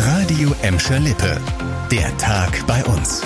Radio Emscher Lippe. Der Tag bei uns.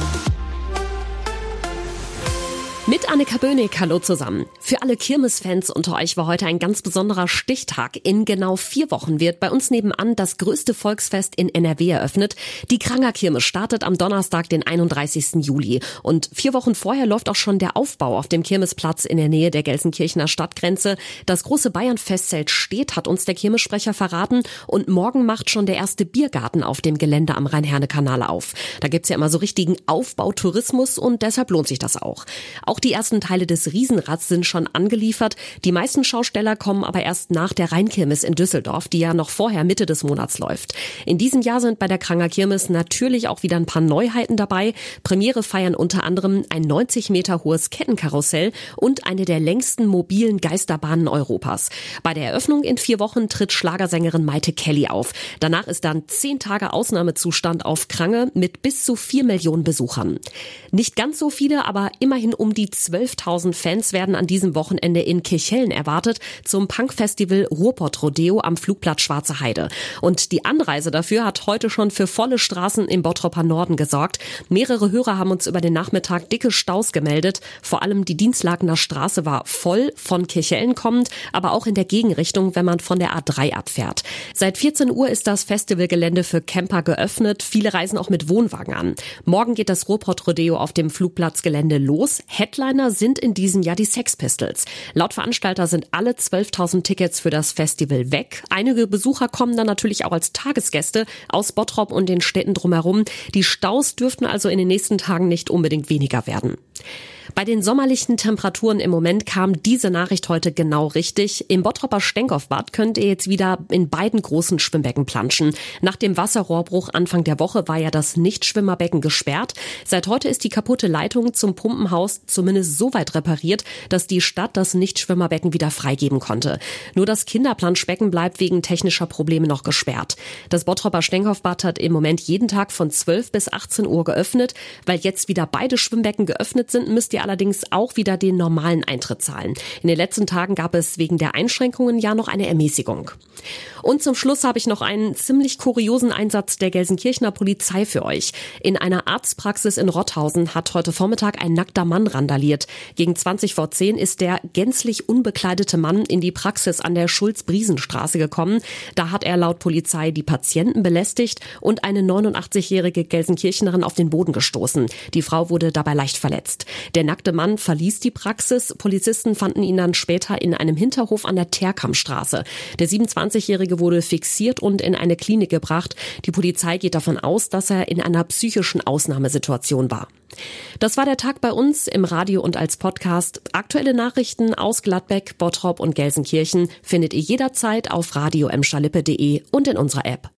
Mit Annika Böhnig, hallo zusammen. Für alle Kirmesfans unter euch war heute ein ganz besonderer Stichtag. In genau 4 Wochen wird bei uns nebenan das größte Volksfest in NRW eröffnet. Die Kranger Kirmes startet am Donnerstag, den 31. Juli. Und 4 Wochen vorher läuft auch schon der Aufbau auf dem Kirmesplatz in der Nähe der Gelsenkirchener Stadtgrenze. Das große Bayern-Festzelt steht, hat uns der Kirmessprecher verraten. Und morgen macht schon der erste Biergarten auf dem Gelände am Rhein-Herne-Kanal auf. Da gibt's ja immer so richtigen Aufbautourismus und deshalb lohnt sich das auch. Auch die ersten Teile des Riesenrads sind schon angeliefert. Die meisten Schausteller kommen aber erst nach der Rheinkirmes in Düsseldorf, die ja noch vorher Mitte des Monats läuft. In diesem Jahr sind bei der Kranger Kirmes natürlich auch wieder ein paar Neuheiten dabei. Premiere feiern unter anderem ein 90 Meter hohes Kettenkarussell und eine der längsten mobilen Geisterbahnen Europas. Bei der Eröffnung in 4 Wochen tritt Schlagersängerin Maite Kelly auf. Danach ist dann 10 Tage Ausnahmezustand auf Krange mit bis zu 4 Millionen Besuchern. Nicht ganz so viele, aber immerhin um die 12.000 Fans werden an diesem Wochenende in Kirchhellen erwartet zum Punkfestival Ruhrpott Rodeo am Flugplatz Schwarze Heide. Und die Anreise dafür hat heute schon für volle Straßen im Bottroper Norden gesorgt. Mehrere Hörer haben uns über den Nachmittag dicke Staus gemeldet. Vor allem die Dienstlakener Straße war voll, von Kirchhellen kommend, aber auch in der Gegenrichtung, wenn man von der A3 abfährt. Seit 14 Uhr ist das Festivalgelände für Camper geöffnet. Viele reisen auch mit Wohnwagen an. Morgen geht das Ruhrpott Rodeo auf dem Flugplatzgelände los. Headliner sind in diesem Jahr die Sex Pistols. Laut Veranstalter sind alle 12.000 Tickets für das Festival weg. Einige Besucher kommen dann natürlich auch als Tagesgäste aus Bottrop und den Städten drumherum. Die Staus dürften also in den nächsten Tagen nicht unbedingt weniger werden. Bei den sommerlichen Temperaturen im Moment kam diese Nachricht heute genau richtig. Im Bottroper Stenkopfbad könnt ihr jetzt wieder in beiden großen Schwimmbecken planschen. Nach dem Wasserrohrbruch Anfang der Woche war ja das Nichtschwimmerbecken gesperrt. Seit heute ist die kaputte Leitung zum Pumpenhaus zumindest so weit repariert, dass die Stadt das Nichtschwimmerbecken wieder freigeben konnte. Nur das Kinderplanschbecken bleibt wegen technischer Probleme noch gesperrt. Das Bottroper Stenkopfbad hat im Moment jeden Tag von 12 bis 18 Uhr geöffnet. Weil jetzt wieder beide Schwimmbecken geöffnet sind, müsst ihr allerdings auch wieder den normalen Eintritt zahlen. In den letzten Tagen gab es wegen der Einschränkungen ja noch eine Ermäßigung. Und zum Schluss habe ich noch einen ziemlich kuriosen Einsatz der Gelsenkirchener Polizei für euch. In einer Arztpraxis in Rothausen hat heute Vormittag ein nackter Mann randaliert. Gegen 20 vor 10 ist der gänzlich unbekleidete Mann in die Praxis an der Schulz-Briesenstraße gekommen. Da hat er laut Polizei die Patienten belästigt und eine 89-jährige Gelsenkirchenerin auf den Boden gestoßen. Die Frau wurde dabei leicht verletzt. Der nackte Mann verließ die Praxis. Polizisten fanden ihn dann später in einem Hinterhof an der Terkampstraße. Der 27-Jährige wurde fixiert und in eine Klinik gebracht. Die Polizei geht davon aus, dass er in einer psychischen Ausnahmesituation war. Das war der Tag bei uns im Radio und als Podcast. Aktuelle Nachrichten aus Gladbeck, Bottrop und Gelsenkirchen findet ihr jederzeit auf radioemscherlippe.de und in unserer App.